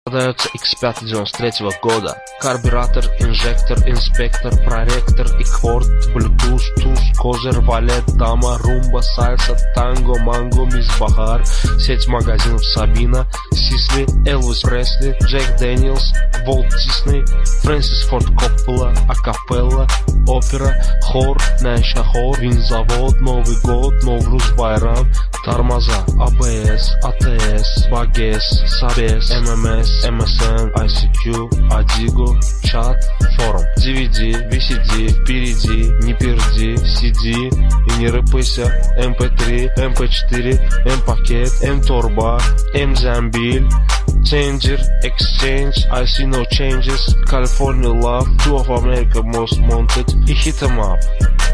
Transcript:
Продается X5 93 года. Карбюратор, инжектор, инспектор, проректор, экворд, Bluetooth, туз, козырь, валет, дама, румба, сальса, танго, манго, мисс Бахар. Сеть магазинов Сабина, Сисли, Элвис Пресли, Джек Дэниелс, Волт Дисней, Фрэнсис Форд Коппола, Акапелла, опера, хор, Нэша хор, винзавод, Новый год, Новруз Байрам, тормоза, АБС, АТС, Багес, Сабес, ММС, МСН, ICQ, Адиго, чат, форум, DVD, VCD, впереди, не перди, CD и не рыпайся, MP3, MP4, M-пакет, M-торба, M-замбиль, Changer, Exchange, I see no changes, California Love, Two of America Most Wanted и Hit 'em Up.